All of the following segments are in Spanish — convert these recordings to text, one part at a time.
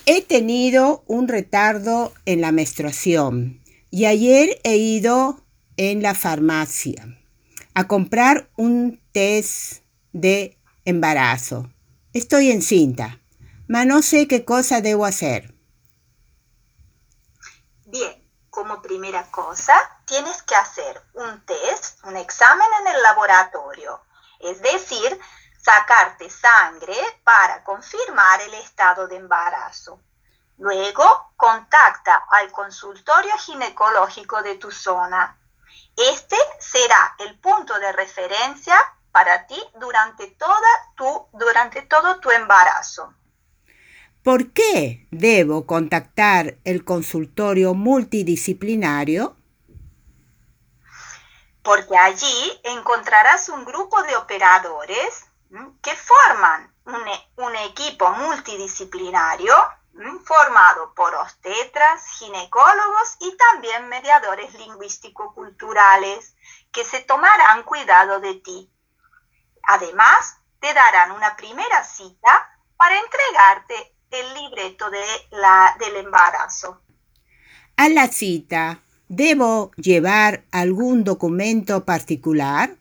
He tenido un retardo en la menstruación y ayer he ido en la farmacia a comprar un test de embarazo. Estoy encinta, mas no sé qué cosa debo hacer. Bien, como primera cosa, tienes que hacer un test, un examen en el laboratorio, es decir, sacarte sangre para confirmar el estado de embarazo. Luego, contacta al consultorio ginecológico de tu zona. Este será el punto de referencia para ti durante todo tu embarazo. ¿Por qué debo contactar el consultorio multidisciplinario? Porque allí encontrarás un grupo de operadores que forman un equipo multidisciplinario formado por obstetras, ginecólogos y también mediadores lingüístico-culturales que se tomarán cuidado de ti. Además, te darán una primera cita para entregarte el libreto del embarazo. A la cita, ¿debo llevar algún documento particular?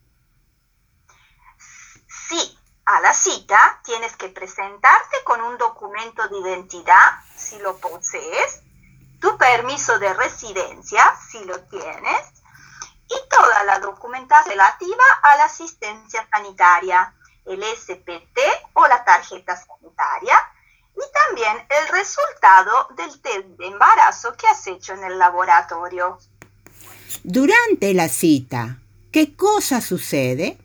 Sí, a la cita tienes que presentarte con un documento de identidad, si lo posees, tu permiso de residencia, si lo tienes, y toda la documentación relativa a la asistencia sanitaria, el SPT o la tarjeta sanitaria, y también el resultado del test de embarazo que has hecho en el laboratorio. Durante la cita, ¿qué cosa sucede?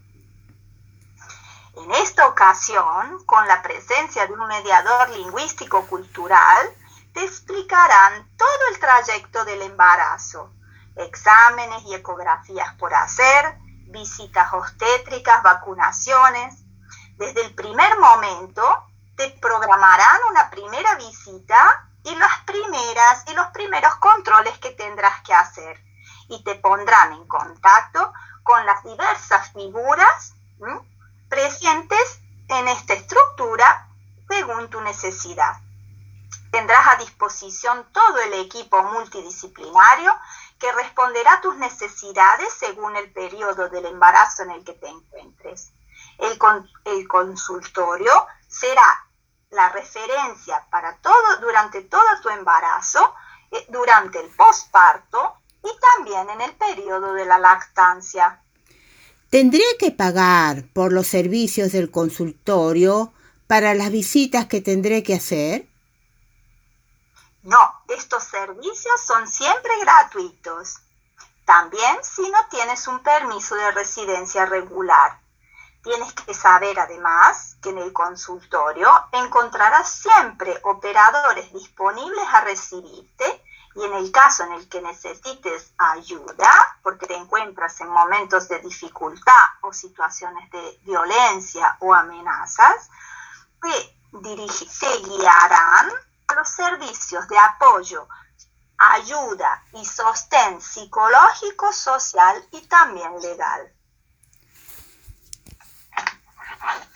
En esta ocasión, con la presencia de un mediador lingüístico-cultural, te explicarán todo el trayecto del embarazo, exámenes y ecografías por hacer, visitas obstétricas, vacunaciones. Desde el primer momento, te programarán una primera visita y los primeros controles que tendrás que hacer. Y te pondrán en contacto con las diversas figuras presentes en esta estructura según tu necesidad. Tendrás a disposición todo el equipo multidisciplinario que responderá a tus necesidades según el periodo del embarazo en el que te encuentres. El consultorio será la referencia durante todo tu embarazo, durante el posparto y también en el periodo de la lactancia. ¿Tendré que pagar por los servicios del consultorio para las visitas que tendré que hacer? No, estos servicios son siempre gratuitos. También si no tienes un permiso de residencia regular. Tienes que saber además que en el consultorio encontrarás siempre operadores disponibles a recibirte y en el caso en el que necesites ayuda, porque te encuentras en momentos de dificultad o situaciones de violencia o amenazas, te guiarán a los servicios de apoyo, ayuda y sostén psicológico, social y también legal.